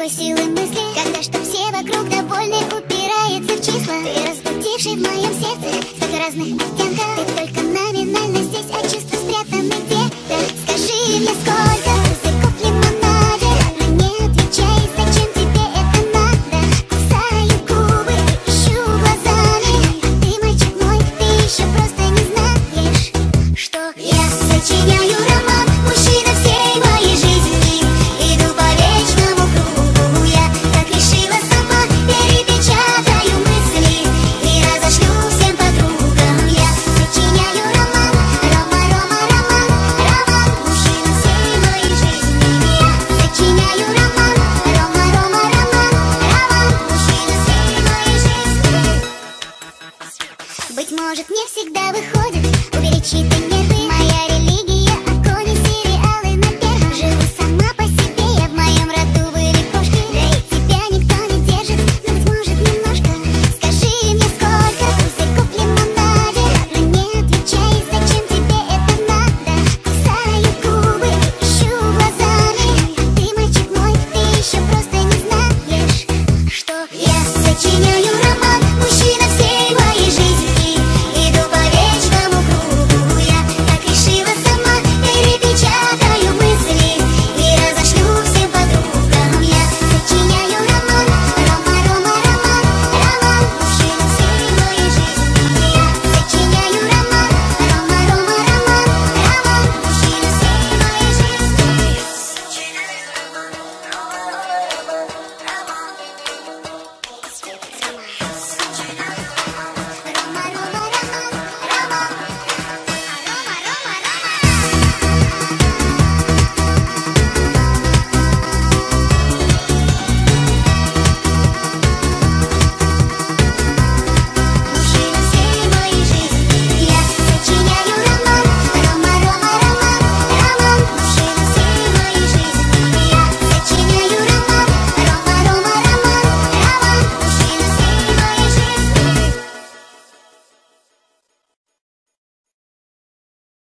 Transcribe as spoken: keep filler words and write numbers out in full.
такой силы мысли, когда чтоб все вокруг довольны, упирается в числа. Ты разбудивший в моем сердце столько разных оттенков. Ты только номинально здесь, а чувства спрятаны где-то. Скажи мне, сколько языков в лимонаде, но не отвечай, зачем тебе это надо. Кусаю губы и ищу глазами, а ты, мальчик мой, ты еще просто не знаешь, что я сочиняю роман, мужчина всей моей жизни. Иду по вечному кругу, я так решила сама. Перепечатаю мысли и разошлю всем подругам. Я сочиняю роман, Рома, Рома, роман, роман, мужчина всей моей жизни. Я сочиняю роман, Рома, Рома, роман, роман, мужчина всей моей жизни. Быть может, не всегда выходит уберечь чьи-то нервы. Моя религия — огонь и сериалы на первом. Живу сама по себе, я в моем роду были кошки. Да и тебя никто не держит, но, быть может, немножко. Скажи мне, сколько языков в лимонаде, но не отвечай, зачем тебе это надо. Кусаю губы и ищу глазами, а ты, мальчик мой, ты еще просто не знаешь, что я сочиняю